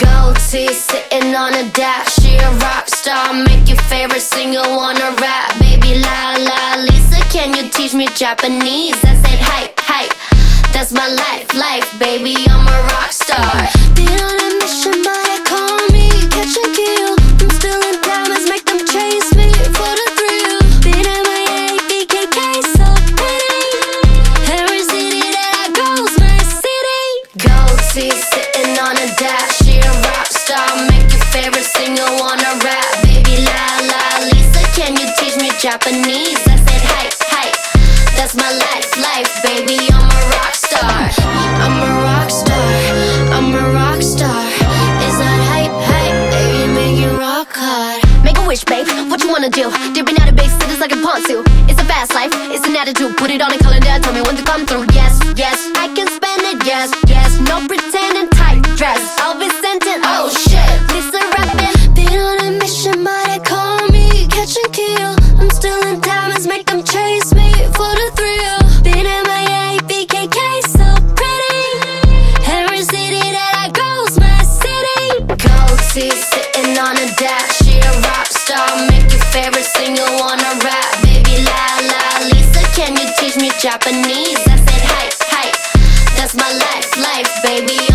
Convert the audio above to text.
Gold teeth sitting on a dash. She a rock star, make your favorite singer wanna rap. Baby la la Lisa, can you teach me Japanese? I said hype, hype, that's my life, baby, I'm a rock star. Been on a mission, but they call me catch and kill. I'm spilling diamonds, make them chase me for the thrill. Been at my BKK, so pretty. Every city that I go's my city. Gold teeth sitting on a dash. She a rock star, make your favorite singer wanna rap. Baby la la Lisa, can you teach me Japanese? I said hype, hype, that's my life, baby, I'm a rock star. I'm a rock star, I'm a rock star. Is that hype, hype, baby, make it rock hard. Make a wish, babe, what you wanna do? Dipping out of big cities like a ponzu. It's a fast life, it's an attitude. Put it on a calendar, tell me when to come through. Yes, yes, I can spend it, yes, yes. No pretending, tight dress, I'll be scented, oh shit. Listen rapping. Been on a mission, but they call me catch and kill. I'm still in diamonds, make them chase me for the thrill. Been at my BKK, so pretty. Every city that I go's my city. Gold teeth sitting on a dash. She a rock star, make your favorite singer wanna rap. Baby la la Lisa, can you teach me Japanese? I said hype, hype, that's my life, baby.